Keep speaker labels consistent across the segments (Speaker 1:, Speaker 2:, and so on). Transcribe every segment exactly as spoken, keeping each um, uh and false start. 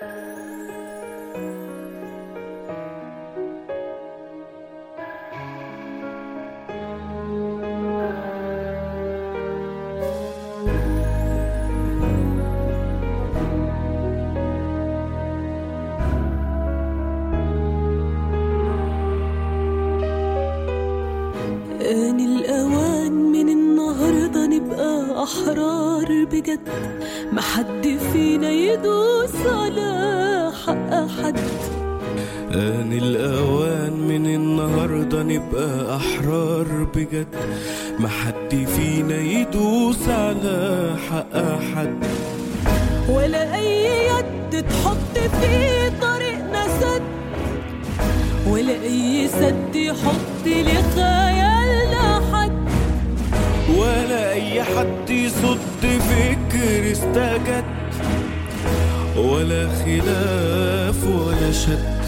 Speaker 1: آن الأوان من النهاردة نبقى أحرار بجد، محد فينا يدوس على حق حد.
Speaker 2: آن الأوان من النهاردة نبقى أحرار بجد، محد فينا يدوس على حق حد.
Speaker 1: ولا أي يد تحط في طريقنا سد، ولا أي سد يحط لخيالنا حد،
Speaker 2: ولا أي حد يصد فكر استجد، ولا خلاف ولا شد.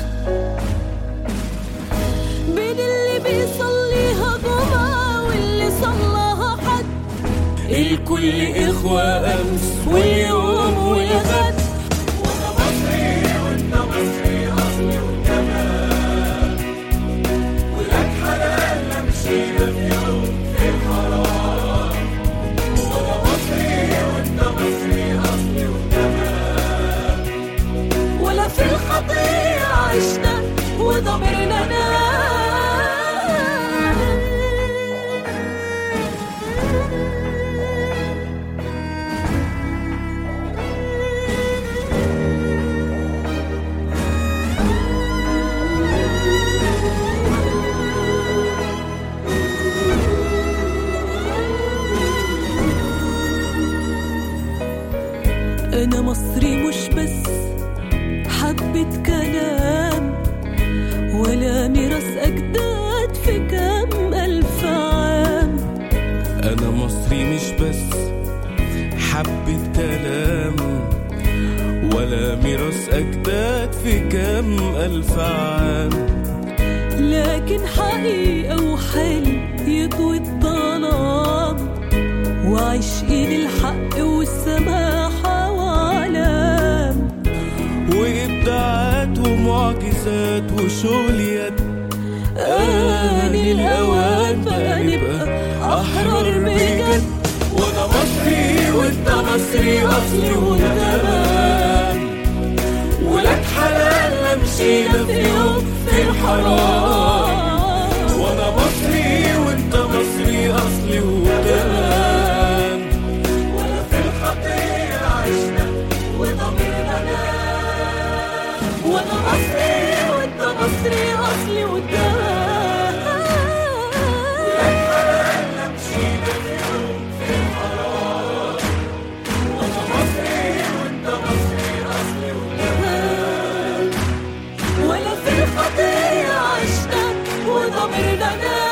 Speaker 1: بين اللي بيصليها جمعة واللي صلاها حد،
Speaker 2: الكل إخوة أمس واليوم والغد.
Speaker 3: وأنا مصري وأنت مصري أصلي وكمان، ولاد حلال لا مشينا في يوم في الحرام. وأنا مصري وأنت مصري أصلي وكمان،
Speaker 1: ولا في الخطية عشنا وضميرنا نام. أنا مصري مش بس حبة كلام، ولا ميراث أجداد في كام ألف عام.
Speaker 2: أنا مصري مش بس حبة كلام، ولا ميراث أجداد في كام ألف عام.
Speaker 1: لكن حقيقة وحلم يطوي الظلام، وعشقين الحق والسماحة وعلام،
Speaker 2: وإبداعات ومعجزات وشغل يد.
Speaker 1: آن الأوان بقى نبقى أحرار بجد.
Speaker 2: وأنا مصري وأنت مصري أصلي وتمام، ولاد حلال لا مشينا في يوم في الحرام. وأنا مصري وأنت مصري أصلي وتمام،
Speaker 3: ولا في الخطية عشنا وضميرنا نام.
Speaker 1: وأنا مصري وأنت مصري أصلي وتمام،
Speaker 3: ولاد حلال لا مشينا في يوم في الحرام. وأنا مصري وأنت مصري أصلي وتمام،
Speaker 1: ولا في الخطية عشنا وضميرنا نام.